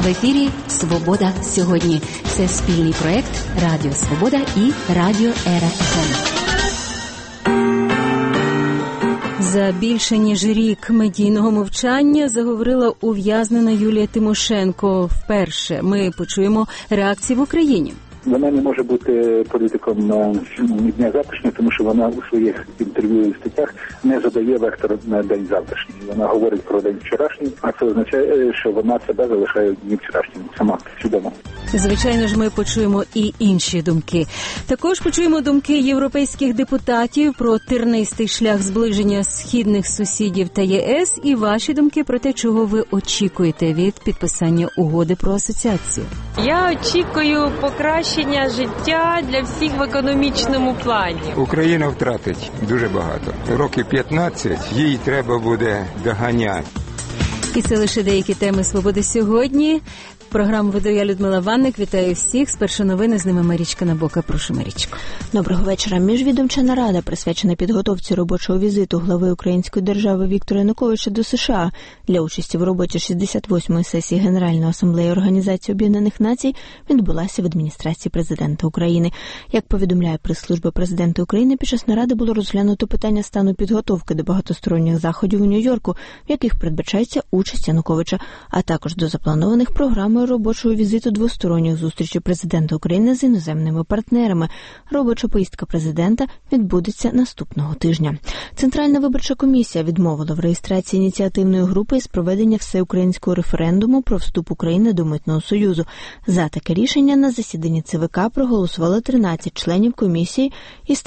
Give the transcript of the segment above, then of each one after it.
В ефірі «Свобода сьогодні». Це спільний проект Радіо Свобода і Радіо Ера ФМ. За більше ніж рік медійного мовчання заговорила ув'язнена Юлія Тимошенко. Вперше ми почуємо реакції в Україні. Вона не може бути політиком дня завтрашнього, тому що вона у своїх інтерв'ю і статтях не задає вектор на день завтрашній. Вона говорить про день вчорашній, а це означає, що вона себе залишає дні вчорашнім. Сама свідомо. Звичайно ж, ми почуємо і інші думки. Також почуємо думки європейських депутатів про тернистий шлях зближення східних сусідів та ЄС і ваші думки про те, чого ви очікуєте від підписання угоди про асоціацію. Я очікую покращення життя для всіх в економічному плані. Україна втратить дуже багато. Років 15 їй треба буде доганяти. І це лише деякі теми «Свободи сьогодні». Програму веду я, Людмила Ванник. Вітаю всіх. Спершу новини, з ними Марічка Набока. Прошу, Марічко. Доброго вечора. Міжвідомча нарада, присвячена підготовці робочого візиту глави Української держави Віктора Януковича до США для участі в роботі 68-ї сесії Генеральної асамблеї Організації Об'єднаних Націй, відбулася в адміністрації президента України. Як повідомляє прес-служба президента України, під час наради було розглянуто питання стану підготовки до багатосторонніх заходів у Нью-Йорку, в яких передбачається участь Януковича, а також до запланованих програмою робочого візиту двосторонніх зустрічей президента України з іноземними партнерами. Робоча поїздка президента відбудеться наступного тижня. Центральна виборча комісія відмовила в реєстрації ініціативної групи із проведення всеукраїнського референдуму про вступ України до Митного Союзу. За таке рішення на засіданні ЦВК проголосували 13 членів комісії із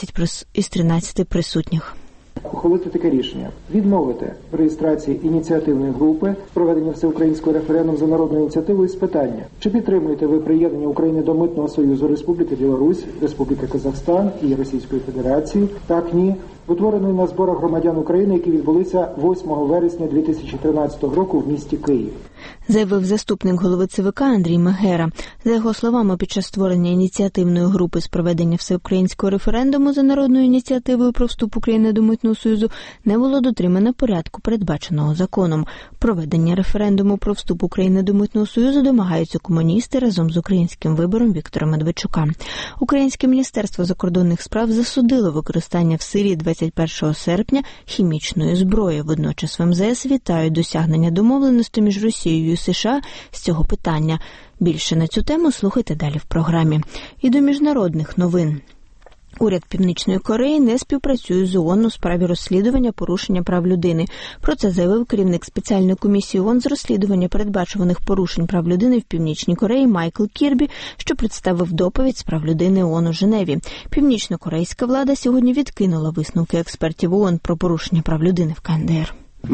13 присутніх. Ухвалити таке рішення. Відмовити в реєстрації ініціативної групи проведення всеукраїнського референдуму за народною ініціативою з питання: чи підтримуєте ви приєднання України до Митного Союзу Республіки Білорусь, Республіки Казахстан і Російської Федерації? Так, ні. Утвореної на зборах громадян України, які відбулися 8 вересня 2013 року в місті Київ. Заявив заступник голови ЦВК Андрій Магера. За його словами, під час створення ініціативної групи з проведення всеукраїнського референдуму за народною ініціативою про вступ України до Митного Союзу не було дотримано порядку, передбаченого законом. Проведення референдуму про вступ України до Митного Союзу домагаються комуністи разом з українським вибором Віктора Медведчука. Українське Міністерство закордонних справ засудило використання в Сирії 21 серпня хімічної зброї. Водночас в МЗС вітають досягнення домовленості між Росією і США з цього питання. Більше на цю тему слухайте далі в програмі. І до міжнародних новин. Уряд Північної Кореї не співпрацює з ООН у справі розслідування порушення прав людини. Про це заявив керівник спеціальної комісії ООН з розслідування передбачуваних порушень прав людини в Північній Кореї Майкл Кірбі, що представив доповідь з прав людини ООН у Женеві. Північно-корейська влада сьогодні відкинула висновки експертів ООН про порушення прав людини в КНДР.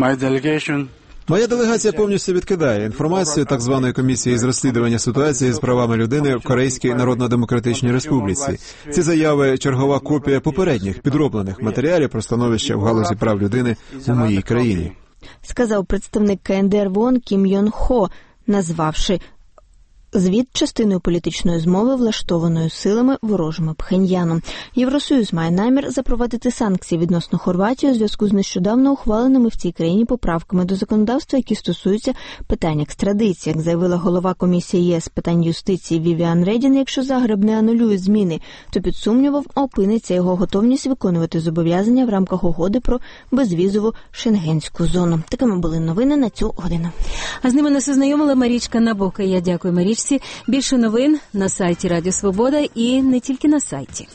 Моя делегація повністю відкидає інформацію так званої комісії з розслідування ситуації з правами людини в Корейській Народно-Демократичній Республіці. Ці заяви – чергова копія попередніх підроблених матеріалів про становище в галузі прав людини у моїй країні. Сказав представник КНДР в ООН Кім Йон Хо, назвавши звіт частиною політичної змови, влаштованою силами ворожими Пхеньяну. Євросоюз має намір запровадити санкції відносно Хорватії у зв'язку з нещодавно ухваленими в цій країні поправками до законодавства, які стосуються питань екстрадиції. Як заявила голова комісії ЄС з питань юстиції Вівіан Редін, якщо Загреб не анулює зміни, то під сумнівом опиниться його готовність виконувати зобов'язання в рамках угоди про безвізову шенгенську зону. Такими були новини на цю годину. А з ними нас ознайомила Марічка Набока. Я дякую Марічці. Більше новин на сайті Радіо Свобода і не тільки на сайті.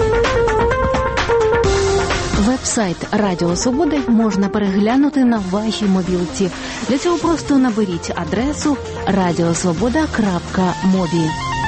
Веб-сайт Радіо Свобода можна переглянути на вашій мобілці. Для цього просто наберіть адресу radiosvoboda.mobi.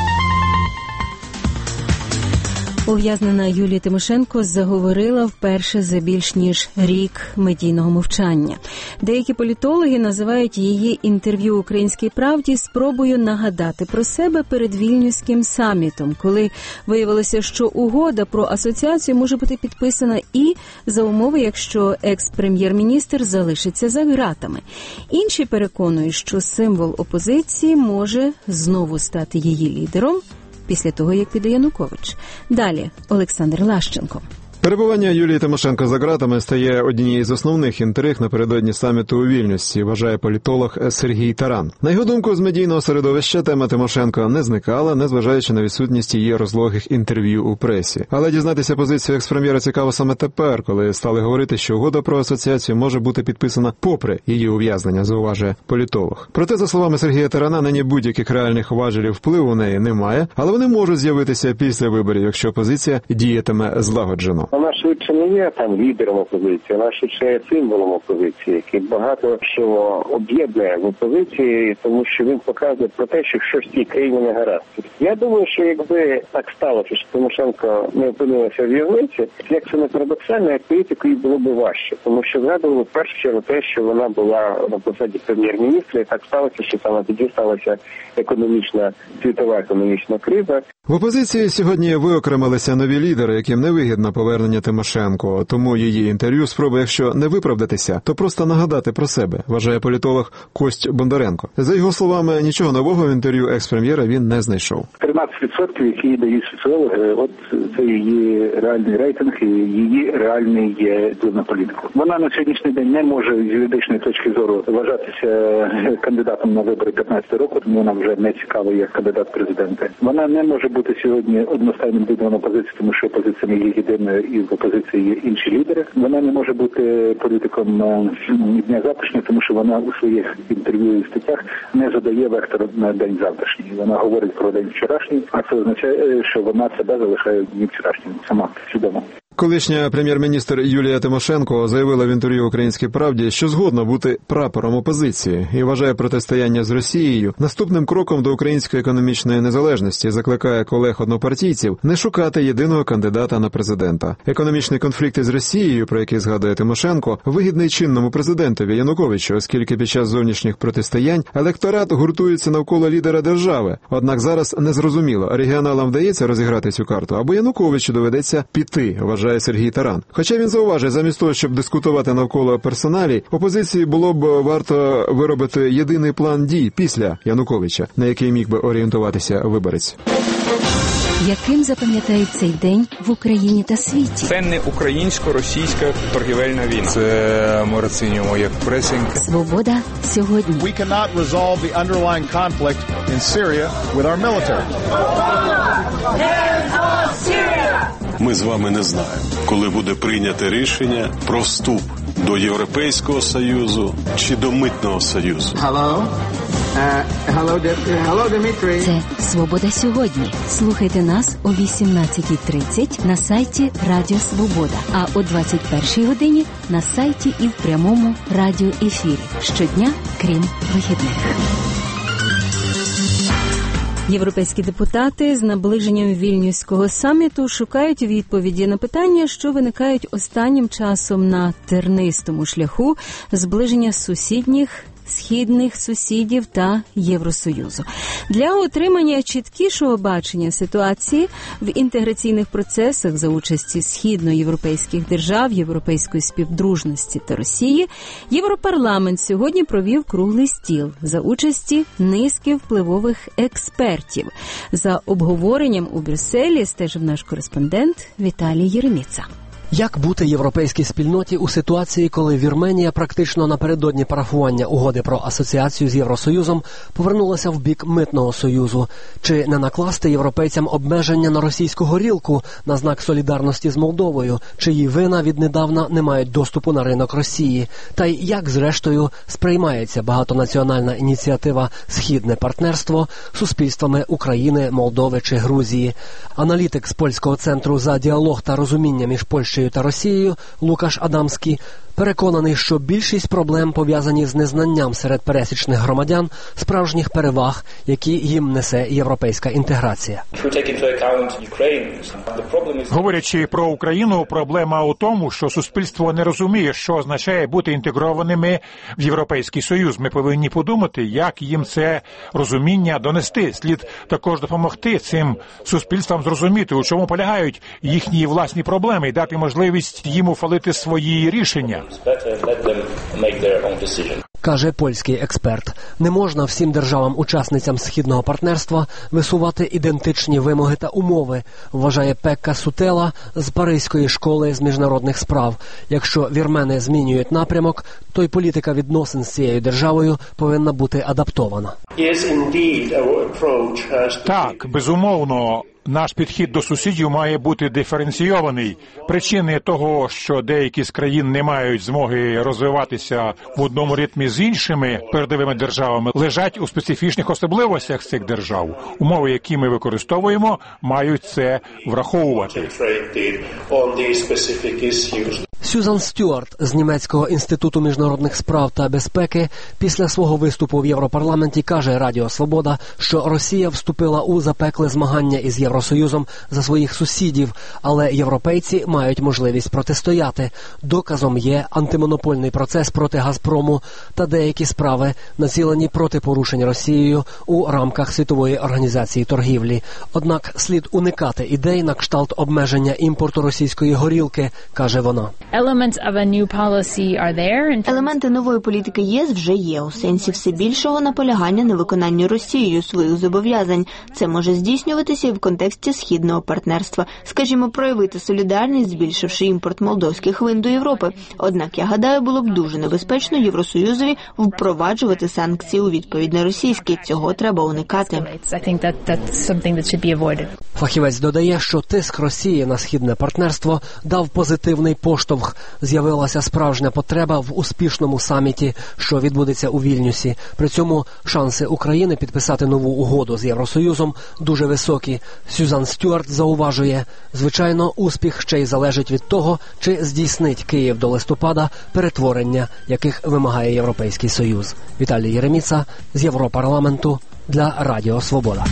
Ув'язнена Юлія Тимошенко заговорила вперше за більш ніж рік медійного мовчання. Деякі політологи називають її інтерв'ю «Українській правді» спробою нагадати про себе перед Вільнюським самітом, коли виявилося, що угода про асоціацію може бути підписана і за умови, якщо екс-прем'єр-міністр залишиться за ґратами. Інші переконують, що символ опозиції може знову стати її лідером після того, як піде Янукович. Далі Олександр Лащенко. Перебування Юлії Тимошенко за ґратами стає однією з основних інтриг напередодні саміту у Вільнюсі, вважає політолог Сергій Таран. На його думку, з медійного середовища тема Тимошенко не зникала, незважаючи на відсутність її розлогих інтерв'ю у пресі. Але дізнатися позицію екс-прем'єра цікаво саме тепер, коли стали говорити, що угода про асоціацію може бути підписана попри її ув'язнення, зауважує політолог. Проте, за словами Сергія Тарана, нині будь-яких реальних важелів впливу у неї немає, але вони можуть з'явитися після виборів, якщо опозиція діятиме злагоджено. Вона швидше не є там лідером опозиції, вона швидше є символом опозиції, який багато що об'єднує в опозиції, тому що він показує про те, що щось в цій країні не гаразд. Я думаю, що якби так сталося, що Тимошенко не опинилася в в'язниці, як це не парадоксально, як політику їй було б важче, тому що згадували в першу чергу те, що вона була на посаді прем'єр-міністра, і так сталося, що саме тоді сталася світова економічна криза. В опозиції сьогодні виокремилися нові лідери, яким невигідно повернення Тимошенко, тому її інтерв'ю спробує, якщо не виправдатися, то просто нагадати про себе, вважає політолог Кость Бондаренко. За його словами, нічого нового в інтерв'ю екс-прем'єра він не знайшов. 13%, які дають соціологи, от це її реальний рейтинг і її реальний вплив на політику. Вона на сьогоднішній день не може з юридичної точки зору вважатися кандидатом на вибори 15 року, тому вона вже не цікава як кандидат президента. Вона не може бути сьогодні одностайним лідером опозиції, тому що опозиція не є єдиною і в опозиції є інші лідери. Вона не може бути політиком дня завтрашнього, тому що вона у своїх інтерв'ю і статтях не задає вектор на день завтрашній. Вона говорить про день вчорашній, а це означає, що вона себе залишає дні вчорашнім сама свідомо. Колишня прем'єр-міністр Юлія Тимошенко заявила в інтерв'ю «Українській правді», що згодна бути прапором опозиції і вважає протистояння з Росією наступним кроком до української економічної незалежності, закликає колег-однопартійців не шукати єдиного кандидата на президента. Економічний конфлікт із Росією, про який згадує Тимошенко, вигідний чинному президентові Януковичу, оскільки під час зовнішніх протистоянь електорат гуртується навколо лідера держави. Однак зараз незрозуміло, регіоналам вдається розіграти цю карту, або Януковичу доведеться піти, вважає Сергій Таран. Хоча він зауважує, замість того, щоб дискутувати навколо персоналій, опозиції було б варто виробити єдиний план дій після Януковича, на який міг би орієнтуватися виборець. Яким запам'ятають цей день в Україні та світі? Це не українсько-російська торгівельна війна. Це ми оцінюємо як пресинг. Свобода сьогодні. We cannot resolve the underlying conflict in Syria with our military. Ми з вами не знаємо, коли буде прийняте рішення про вступ до Європейського Союзу чи до Митного Союзу. Hello, Дмитрий. Це «Свобода сьогодні». Слухайте нас о 18:30 на сайті Радіо Свобода, а о 21:00 годині на сайті і в прямому радіоефірі. Щодня, крім вихідних. Європейські депутати з наближенням Вільнюського саміту шукають відповіді на питання, що виникають останнім часом на тернистому шляху зближення сусідніх східних сусідів та Євросоюзу. Для отримання чіткішого бачення ситуації в інтеграційних процесах за участі східноєвропейських держав, європейської співдружності та Росії, Європарламент сьогодні провів круглий стіл за участі низки впливових експертів. За обговоренням у Брюсселі стежив наш кореспондент Віталій Єреміца. Як бути європейській спільноті у ситуації, коли Вірменія практично напередодні парафування угоди про асоціацію з Євросоюзом повернулася в бік Митного Союзу? Чи не накласти європейцям обмеження на російську горілку на знак солідарності з Молдовою, чиї вина віднедавна не мають доступу на ринок Росії? Та й як, зрештою, сприймається багатонаціональна ініціатива «Східне партнерство» суспільствами України, Молдови чи Грузії? Аналітик з Польського центру за діалог та розуміння між Польщею та Росією Лукаш Адамський переконаний, що більшість проблем пов'язані з незнанням серед пересічних громадян справжніх переваг, які їм несе європейська інтеграція. Говорячи про Україну, проблема у тому, що суспільство не розуміє, що означає бути інтегрованими в Європейський Союз. Ми повинні подумати, як їм це розуміння донести. Слід також допомогти цим суспільствам зрозуміти, у чому полягають їхні власні проблеми і дати можливість їм ухвалити свої рішення. Каже польський експерт, не можна всім державам-учасницям Східного партнерства висувати ідентичні вимоги та умови, вважає Пекка Сутела з Паризької школи з міжнародних справ. Якщо вірмени змінюють напрямок, то й політика відносин з цією державою повинна бути адаптована. Так, безумовно. Наш підхід до сусідів має бути диференційований. Причини того, що деякі з країн не мають змоги розвиватися в одному ритмі з іншими передовими державами, лежать у специфічних особливостях цих держав. Умови, які ми використовуємо, мають це враховувати. Сюзан Стюарт з Німецького інституту міжнародних справ та безпеки після свого виступу в Європарламенті каже Радіо Свобода, що Росія вступила у запекле змагання із Євросоюзом за своїх сусідів, але європейці мають можливість протистояти. Доказом є антимонопольний процес проти Газпрому та деякі справи, націлені проти порушень Росією у рамках Світової організації торгівлі. Однак слід уникати ідей на кшталт обмеження імпорту російської горілки, каже вона. Елементи нової політики ЄС вже є, у сенсі все більшого наполягання на виконанні Росією своїх зобов'язань. Це може здійснюватися і в контексті Східного партнерства. Скажімо, проявити солідарність, збільшивши імпорт молдовських вин до Європи. Однак, я гадаю, було б дуже небезпечно Євросоюзові впроваджувати санкції у відповідь на російські. Цього треба уникати. Фахівець додає, що тиск Росії на Східне партнерство дав позитивний поштовх. З'явилася справжня потреба в успішному саміті, що відбудеться у Вільнюсі. При цьому шанси України підписати нову угоду з Євросоюзом дуже високі. Сюзан Стюарт зауважує, звичайно, успіх ще й залежить від того, чи здійснить Київ до листопада перетворення, яких вимагає Європейський Союз. Віталій Єреміца з Європарламенту для Радіо Свобода.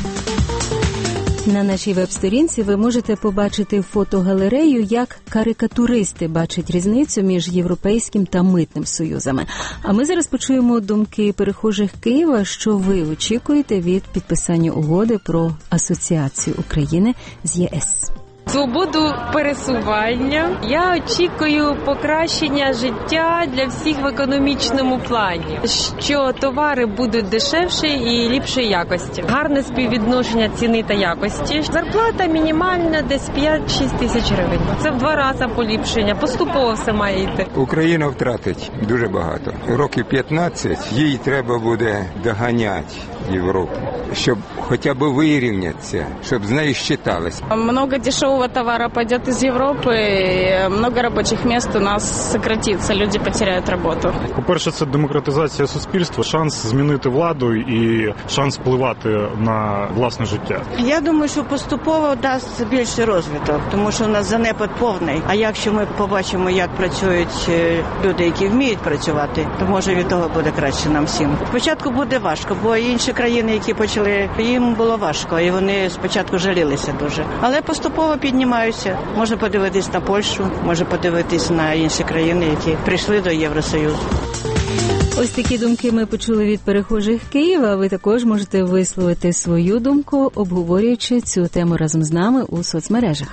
На нашій веб-сторінці ви можете побачити фотогалерею, як карикатуристи бачать різницю між Європейським та Митним союзами. А ми зараз почуємо думки перехожих Києва, що ви очікуєте від підписання угоди про асоціацію України з ЄС. Свободу пересування. Я очікую покращення життя для всіх в економічному плані, що товари будуть дешевші і ліпшої якості. Гарне співвідношення ціни та якості. Зарплата мінімальна десь 5-6 тисяч гривень. Це в 2 рази поліпшення. Поступово все має йти. Україна втратить дуже багато. Років 15 їй треба буде доганяти Європу, щоб хоча б вирівнятися, щоб з нею считались. Много дешевого товара пойдет из Европы, много рабочих мест у нас сократится, люди потеряют роботу. По-перше, це демократизація суспільства, шанс змінити владу і шанс впливати на власне життя. Я думаю, що поступово дасть більший розвиток, тому що у нас занепад повний. А якщо ми побачимо, як працюють люди, які вміють працювати, то може від того буде краще нам всім. Спочатку буде важко, бо інші країни, які почали, їм було важко, і вони спочатку жалілися дуже. Але поступово піднімаються. Можна подивитись на Польщу, можна подивитись на інші країни, які прийшли до Євросоюзу. Ось такі думки ми почули від перехожих Києва. Ви також можете висловити свою думку, обговорюючи цю тему разом з нами у соцмережах.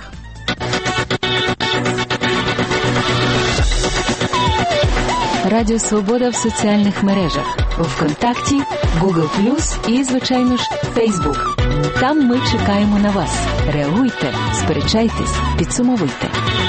Радіо Свобода в соціальних мережах. ВКонтакті, Google+, і, звичайно ж, Facebook. Там ми чекаємо на вас. Реагуйте, сперечайтесь, підсумовуйте.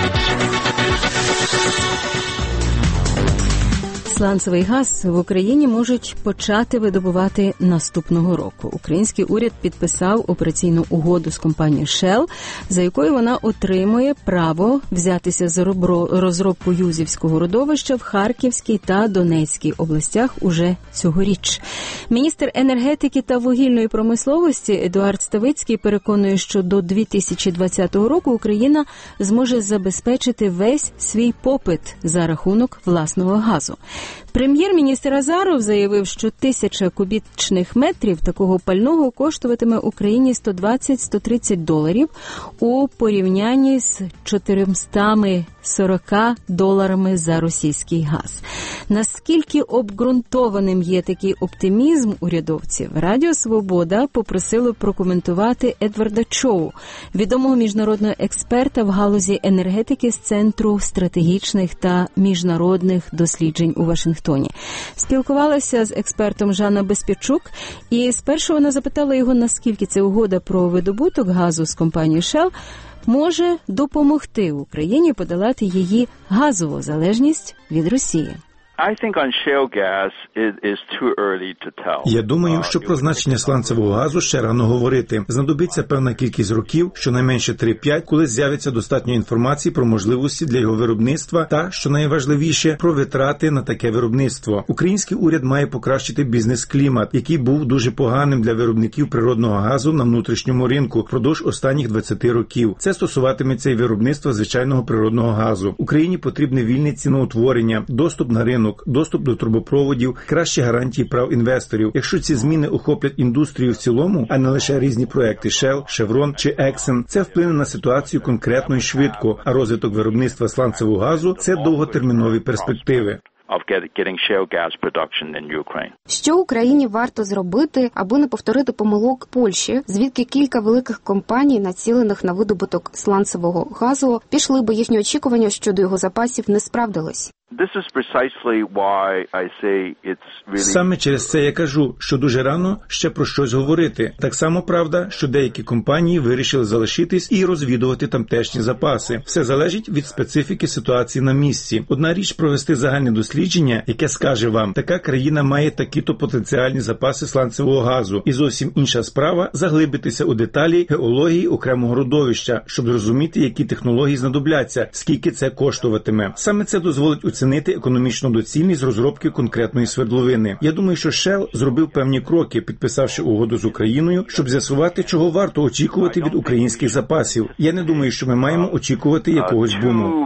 Сланцевий газ в Україні можуть почати видобувати наступного року. Український уряд підписав операційну угоду з компанією Shell, за якою вона отримує право взятися за розробку Юзівського родовища в Харківській та Донецькій областях уже цьогоріч. Міністр енергетики та вугільної промисловості Едуард Ставицький переконує, що до 2020 року Україна зможе забезпечити весь свій попит за рахунок власного газу. Прем'єр-міністр Азаров заявив, що 1000 кубічних метрів такого пального коштуватиме Україні $120-130 у порівнянні з $440 за російський газ. Наскільки обґрунтованим є такий оптимізм урядовців, Радіо Свобода попросило прокоментувати Едварда Чоу, відомого міжнародного експерта в галузі енергетики з Центру стратегічних та міжнародних досліджень у Вашингтоні. Спілкувалася з експертом Жанна Безпечук, і спершу вона запитала його, наскільки ця угода про видобуток газу з компанією Shell може допомогти Україні подолати її газову залежність від Росії. Я думаю, що про значення сланцевого газу ще рано говорити. Знадобиться певна кількість років, щонайменше 3-5, коли з'явиться достатньо інформації про можливості для його виробництва та, що найважливіше, про витрати на таке виробництво. Український уряд має покращити бізнес-клімат, який був дуже поганим для виробників природного газу на внутрішньому ринку впродовж останніх 20 років. Це стосуватиметься і виробництва звичайного природного газу. Україні потрібне вільне ціноутворення, доступ на ринок, доступ до трубопроводів, кращі гарантії прав інвесторів. Якщо ці зміни охоплять індустрію в цілому, а не лише різні проекти Shell, Chevron чи Exxon, це вплине на ситуацію конкретно і швидко, а розвиток виробництва сланцевого газу – це довготермінові перспективи. Що Україні варто зробити, аби не повторити помилок Польщі, звідки кілька великих компаній, націлених на видобуток сланцевого газу, пішли, бо їхні очікування щодо його запасів не справдились? Саме через це я кажу, що дуже рано ще про щось говорити. Так само правда, що деякі компанії вирішили залишитись і розвідувати тамтешні запаси. Все залежить від специфіки ситуації на місці. Одна річ провести загальне дослідження, яке скаже вам, така країна має такі-то потенціальні запаси сланцевого газу. І зовсім інша справа – заглибитися у деталі геології окремого родовища, щоб зрозуміти, які технології знадобляться, скільки це коштуватиме. Саме це дозволить оцінити економічну доцільність розробки конкретної свердловини. Я думаю, що Shell зробив певні кроки, підписавши угоду з Україною, щоб з'ясувати, чого варто очікувати від українських запасів. Я не думаю, що ми маємо очікувати якогось буму.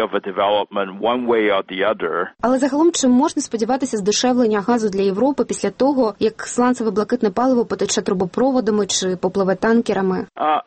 Але загалом, чи можна сподіватися здешевлення газу для Європи після того, як сланцеве блакитне паливо потече трубопроводами чи попливе танкерами?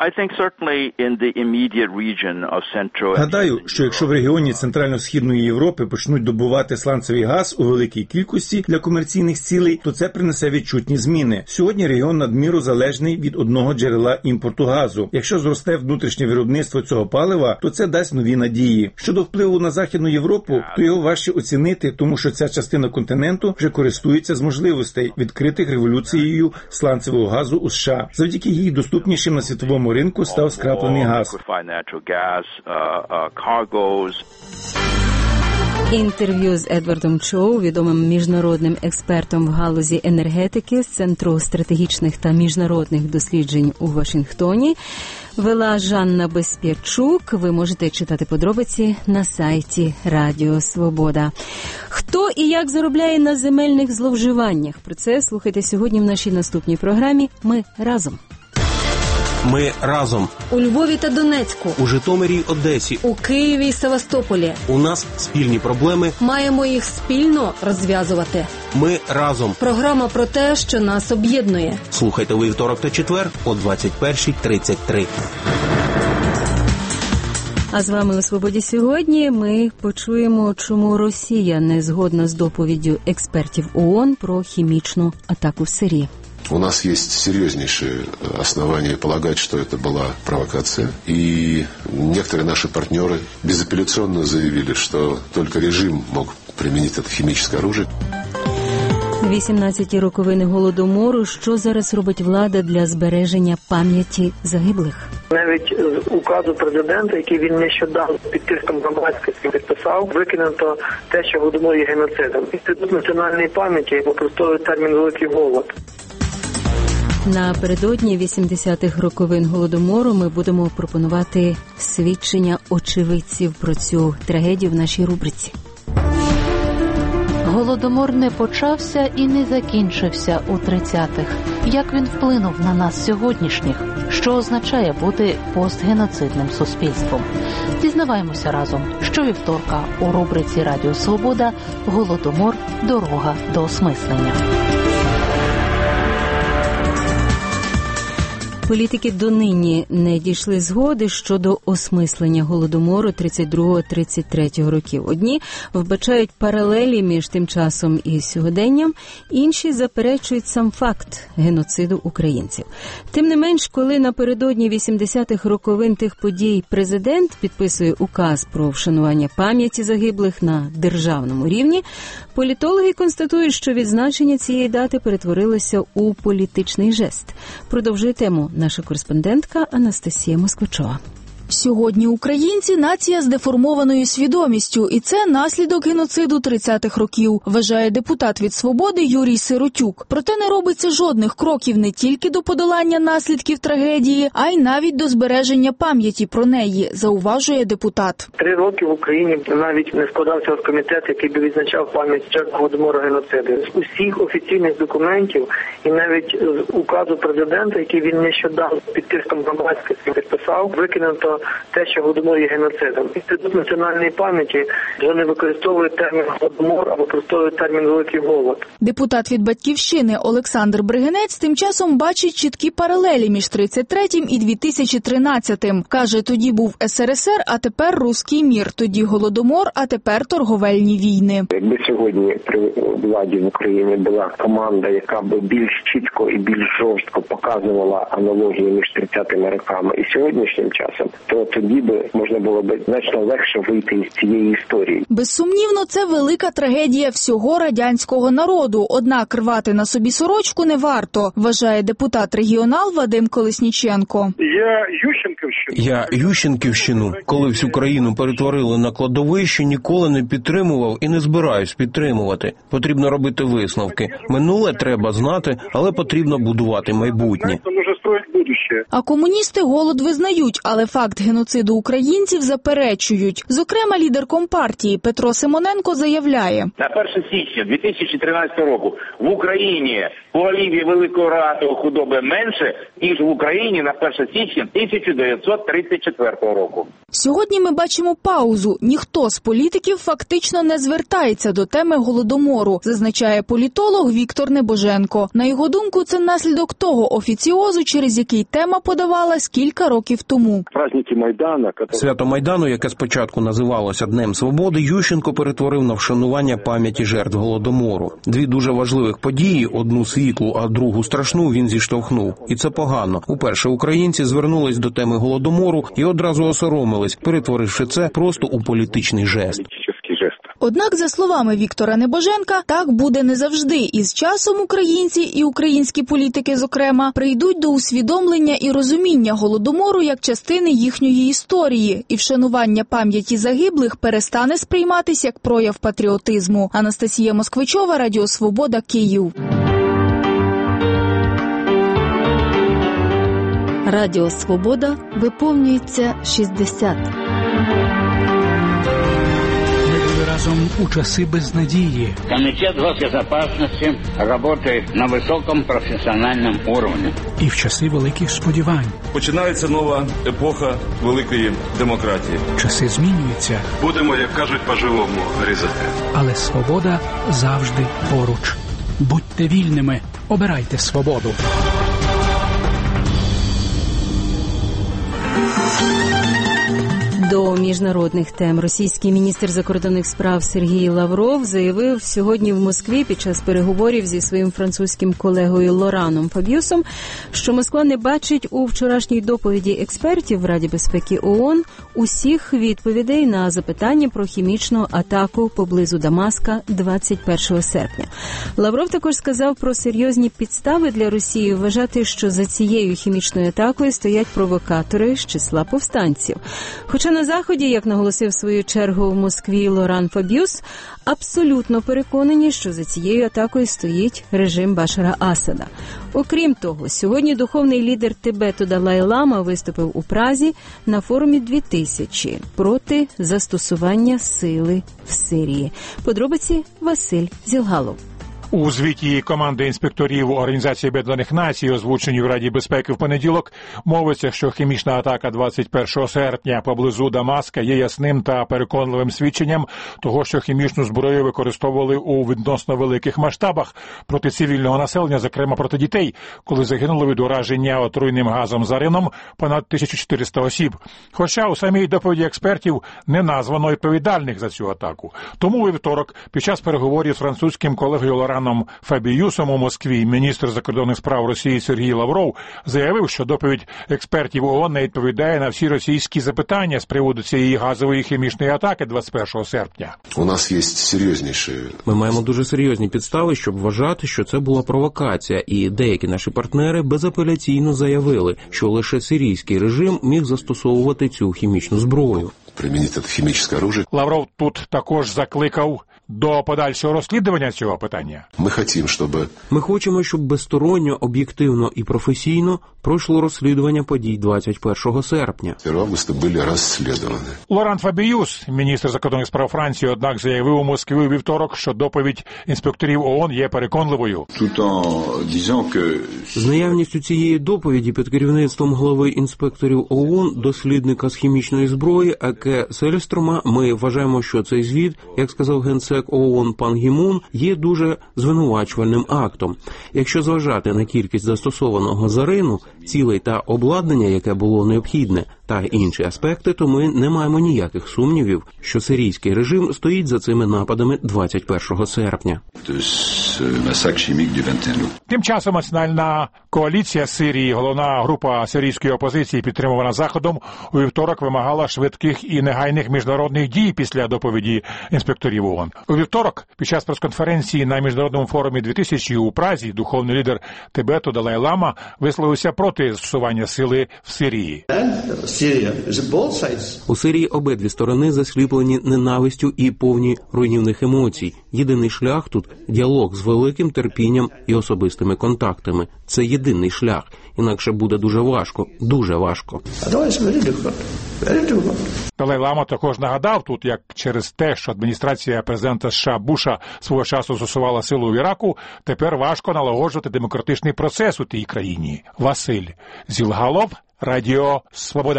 Гадаю, що якщо в регіоні Центрально-Східної Європи почнуть добувати сланцевий газ у великій кількості для комерційних цілей, то це принесе відчутні зміни. Сьогодні регіон надміру залежний від одного джерела імпорту газу. Якщо зросте внутрішнє виробництво цього палива, то це дасть нові надії. Щодо впливу на Західну Європу, то його важче оцінити, тому що ця частина континенту вже користується з можливостей, відкритих революцією сланцевого газу у США. Завдяки їй доступнішим на світовому ринку став скраплений газ. Інтерв'ю з Едвардом Чоу, відомим міжнародним експертом в галузі енергетики з Центру стратегічних та міжнародних досліджень у Вашингтоні, вела Жанна Безпечук. Ви можете читати подробиці на сайті Радіо Свобода. Хто і як заробляє на земельних зловживаннях? Про це слухайте сьогодні в нашій наступній програмі «Ми разом». Ми разом. У Львові та Донецьку. У Житомирі й Одесі. У Києві й Севастополі. У нас спільні проблеми. Маємо їх спільно розв'язувати. Ми разом. Програма про те, що нас об'єднує. Слухайте у вівторок та четвер о 21:33. А з вами у «Свободі» сьогодні ми почуємо, чому Росія не згодна з доповіддю експертів ООН про хімічну атаку в Сирії. У нас есть серьезнейшие основания полагать, что это была провокация. И некоторые наши партнеры безапелляционно заявили, что только режим мог применить это химическое оружие. 18-ті роковини Голодомору. Що зараз робить влада для збереження пам'яті загиблих? Навіть з указу президента, який він нещодавно під тиском громадськості підписав, викинуто те, що Голодомор є геноцидом. Інститут національної пам'яті використовує термін «великий голод». Напередодні 80-х роковин Голодомору ми будемо пропонувати свідчення очевидців про цю трагедію в нашій рубриці. Голодомор не почався і не закінчився у 30-х. Як він вплинув на нас сьогоднішніх? Що означає бути постгеноцидним суспільством? Дізнаваємося разом щовівторка у рубриці «Радіо Свобода» «Голодомор Дорога до осмислення. Політики донині не дійшли згоди щодо осмислення Голодомору 32-33 років. Одні вбачають паралелі між тим часом і сьогоденням, інші заперечують сам факт геноциду українців. Тим не менш, коли напередодні 80-х роковин тих подій президент підписує указ про вшанування пам'яті загиблих на державному рівні, політологи констатують, що відзначення цієї дати перетворилося у політичний жест. Продовжує тему наша кореспондентка Анастасія Москвичова. Сьогодні українці – нація з деформованою свідомістю, і це наслідок геноциду 30-х років, вважає депутат від «Свободи» Юрій Сиротюк. Проте не робиться жодних кроків не тільки до подолання наслідків трагедії, а й навіть до збереження пам'яті про неї, зауважує депутат. 3 роки в Україні навіть не складався оргкомітет, який би відзначав пам'ять жертв Голодомору геноциду. З усіх офіційних документів і навіть з указу президента, який він нещодавно під тиском громадськості підписав, викинуто те, що Голодомор є геноцидом. Інститут національної пам'яті вже не використовує термін Голодомор, а використовує термін Великий голод. Депутат від «Батьківщини» Олександр Бригинець тим часом бачить чіткі паралелі між 33-м і 2013-м. Каже, тоді був СРСР, а тепер Руський мір, тоді Голодомор, а тепер торговельні війни. Якби сьогодні при владі в Україні була команда, яка б більш чітко і більш жорстко показувала аналогії між 30-ми роками і сьогоднішнім часом, то тоді би можна було б значно легше вийти із цієї історії. Безсумнівно, це велика трагедія всього радянського народу, однак рвати на собі сорочку не варто, вважає депутат-регіонал Вадим Колесніченко. Я Ющенківщину, коли всю країну перетворили на кладовище, ніколи не підтримував і не збираюсь підтримувати. Потрібно робити висновки. Минуле треба знати, але потрібно будувати майбутнє. А комуністи голод визнають, але факт геноциду українців заперечують. Зокрема, лідер Компартії Петро Симоненко заявляє: на 1 січня 2013 року в Україні поголів'я великої рогатої худоби менше, ніж в Україні на 1 січня 1934 року. Сьогодні ми бачимо паузу. Ніхто з політиків фактично не звертається до теми Голодомору, зазначає політолог Віктор Небоженко. На його думку, це наслідок того офіціозу, через який тема подавалась кілька років тому. Свято Майдану, яке спочатку називалося Днем Свободи, Ющенко перетворив на вшанування пам'яті жертв Голодомору. 2 дуже важливих події, одну світлу, а другу страшну, він зіштовхнув. І це погано. Уперше українці звернулись до теми Голодомору і одразу осоромились, перетворивши це просто у політичний жест. Однак, за словами Віктора Небоженка, так буде не завжди. І з часом українці і українські політики, зокрема, прийдуть до усвідомлення і розуміння Голодомору як частини їхньої історії, і вшанування пам'яті загиблих перестане сприйматись як прояв патріотизму. Анастасія Москвичова, Радіо Свобода, Київ. Радіо Свобода виповнюється 60. Разом у часи безнадії. Комитет госбезопасности работает на высоком профессиональном уровне. І в часи великих сподівань. Починається нова епоха великої демократії. Часи змінюються. Будемо, як кажуть, по-живому різати. Але свобода завжди поруч. Будьте вільними, обирайте свободу. До міжнародних тем російський міністр закордонних справ Сергій Лавров заявив сьогодні в Москві під час переговорів зі своїм французьким колегою Лораном Фабіусом, що Москва не бачить у вчорашній доповіді експертів в Раді безпеки ООН усіх відповідей на запитання про хімічну атаку поблизу Дамаска 21 серпня. Лавров також сказав про серйозні підстави для Росії вважати, що за цією хімічною атакою стоять провокатори з числа повстанців. Хоча на Заході, як наголосив в свою чергу в Москві Лоран Фабіус, абсолютно переконані, що за цією атакою стоїть режим Башара Асада. Окрім того, сьогодні духовний лідер Тибету Далай-Лама виступив у Празі на форумі 2000 проти застосування сили в Сирії. Подробиці Василь Зілгалов. У звіті команди інспекторів Організації Об'єднаних Націй, озвученій в Раді безпеки в понеділок, мовиться, що хімічна атака 21 серпня поблизу Дамаска є ясним та переконливим свідченням того, що хімічну зброю використовували у відносно великих масштабах проти цивільного населення, зокрема проти дітей, коли загинули від ураження отруйним газом зарином понад 1400 осіб. Хоча у самій доповіді експертів не названо відповідальних за цю атаку. Тому у вівторок, під час переговорів з французьким колегою Лораном Фабіюсом у Москві, міністр закордонних справ Росії Сергій Лавров заявив, що доповідь експертів ООН не відповідає на всі російські запитання з приводу цієї газової хімічної атаки 21 серпня. У нас є серйозніші... Ми маємо дуже серйозні підстави, щоб вважати, що це була провокація, і деякі наші партнери безапеляційно заявили, що лише сирійський режим міг застосовувати цю хімічну зброю. Примінити хімічне оружие. Лавров тут також закликав до подальшого розслідування цього питання. Ми хочемо, щоб безсторонньо, об'єктивно і професійно пройшло розслідування подій 21 серпня. Лоран Фабіюс, міністр закордонних справ Франції, однак заявив у Москві у вівторок, що доповідь інспекторів ООН є переконливою. З наявністю цієї доповіді під керівництвом голови інспекторів ООН, дослідника з хімічної зброї Еке Сельстрома, ми вважаємо, що цей звіт, як сказав генсек ООН Пан Гі Мун, є дуже звинувачувальним актом. Якщо зважати на кількість застосованого зарину, цілей та обладнання, яке було необхідне, та інші аспекти, то ми не маємо ніяких сумнівів, що сирійський режим стоїть за цими нападами 21 серпня. Тим часом Національна коаліція Сирії, головна група сирійської опозиції, підтримувана Заходом, у вівторок вимагала швидких і негайних міжнародних дій після доповіді інспекторів ООН. У вівторок, під час прес-конференції на Міжнародному форумі 2000 у Празі, духовний лідер Тибету Далай-Лама висловився проти застосування сили в Сирії. У Сирії обидві сторони засліплені ненавистю і повні руйнівних емоцій. Єдиний шлях тут – діалог з великим терпінням і особистими контактами. Це єдиний шлях. Інакше буде дуже важко. Дуже важко. Далай-Лама також нагадав тут, як через те, що адміністрація президента США Буша свого часу застосувала силу в Іраку, тепер важко налагоджувати демократичний процес у тій країні. Василь Зілгалов, Радіо Свобода.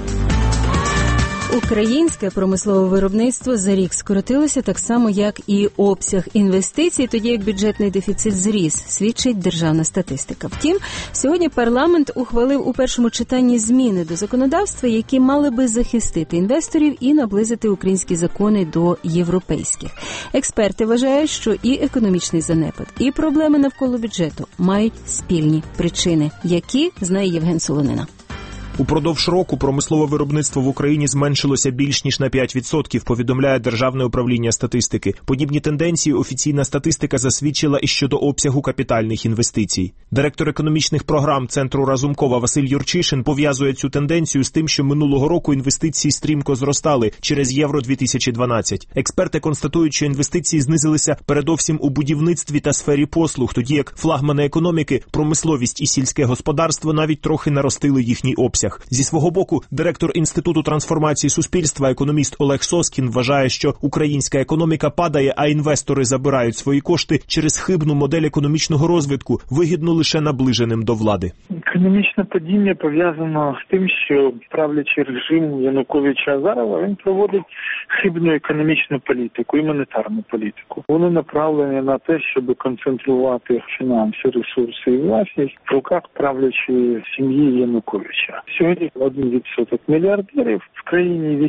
Українське промислове виробництво за рік скоротилося так само, як і обсяг інвестицій, тоді як бюджетний дефіцит зріс, свідчить державна статистика. Втім, сьогодні парламент ухвалив у першому читанні зміни до законодавства, які мали би захистити інвесторів і наблизити українські закони до європейських. Експерти вважають, що і економічний занепад, і проблеми навколо бюджету мають спільні причини, які знає Євген Солонина. Упродовж року промислове виробництво в Україні зменшилося більш ніж на 5%, повідомляє Державне управління статистики. Подібні тенденції офіційна статистика засвідчила і щодо обсягу капітальних інвестицій. Директор економічних програм Центру Разумкова Василь Юрчишин пов'язує цю тенденцію з тим, що минулого року інвестиції стрімко зростали через Євро-2012. Експерти констатують, що інвестиції знизилися передовсім у будівництві та сфері послуг, тоді як флагмани економіки, промисловість і сільське господарство навіть трохи наростили їхній обсяг. Зі свого боку, директор Інституту трансформації суспільства, економіст Олег Соскін, вважає, що українська економіка падає, а інвестори забирають свої кошти через хибну модель економічного розвитку, вигідну лише наближеним до влади. Економічне падіння пов'язано з тим, що правлячий режим Януковича Азарова, він проводить хибну економічну політику і монетарну політику. Вони направлені на те, щоб концентрувати фінанси, ресурси і власність в руках правлячої сім'ї Януковича. Сьогодні 1% мільярдерів, в країні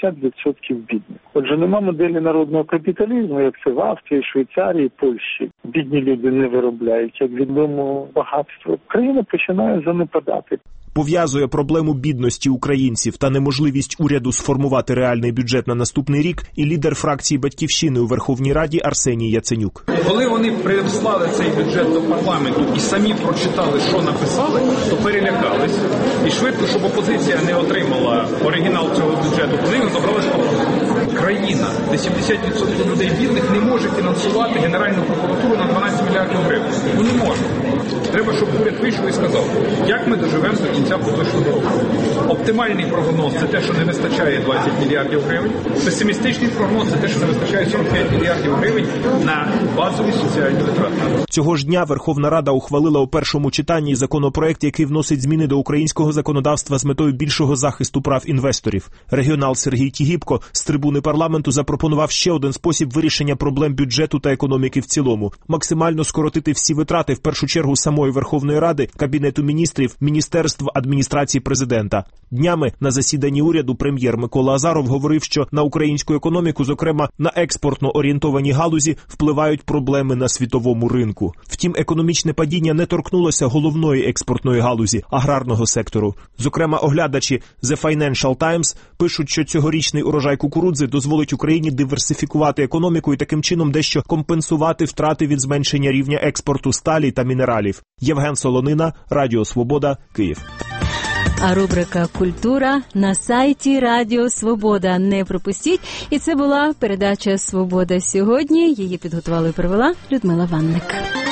80% бідних. Отже, нема моделі народного капіталізму, як це в Австрії, Швейцарії, Польщі. Бідні люди не виробляють, як відомо, багатство. Країна починає занепадати. Пов'язує проблему бідності українців та неможливість уряду сформувати реальний бюджет на наступний рік і лідер фракції «Батьківщини» у Верховній Раді Арсеній Яценюк. Коли вони прислали цей бюджет до парламенту і самі прочитали, що написали, то перелякались. І швидко, щоб опозиція не отримала оригінал цього бюджету, вони забрали з парламенту. Країна, де 70% людей бідних, не може фінансувати Генеральну прокуратуру на 12 мільярдів гривень. Ну не може. Треба, щоб уряд уряд вийшов і сказав, як ми доживемо до кінця поточного року. Оптимальний прогноз – це те, що не вистачає 20 мільярдів гривень. Песимістичний прогноз – це те, що не вистачає 45 мільярдів гривень на базові соціальні витрати. Цього ж дня Верховна Рада ухвалила у першому читанні законопроект, який вносить зміни до українського законодавства з метою більшого захисту прав інвесторів. Регіонал Сергій Тігіпко з трибуни парламенту запропонував ще один спосіб вирішення проблем бюджету та економіки в цілому – максимально скоротити всі витрати, в першу чергу самої Верховної Ради, Кабінету міністрів, Міністерств адміністрації президента. Днями на засіданні уряду прем'єр Микола Азаров говорив, що на українську економіку, зокрема на експортно орієнтовані галузі, впливають проблеми на світовому ринку. Втім, економічне падіння не торкнулося головної експортної галузі – аграрного сектору. Зокрема, оглядачі The Financial Times пишуть, що цьогорічний урожай кукурудзи дозволить Україні диверсифікувати економіку і таким чином дещо компенсувати втрати від зменшення рівня експорту сталі та мінералів. Євген Солонина, Радіо Свобода, Київ. А рубрика «Культура» на сайті Радіо Свобода. Не пропустіть. І це була передача «Свобода сьогодні». Її підготувала і провела Людмила Ванник.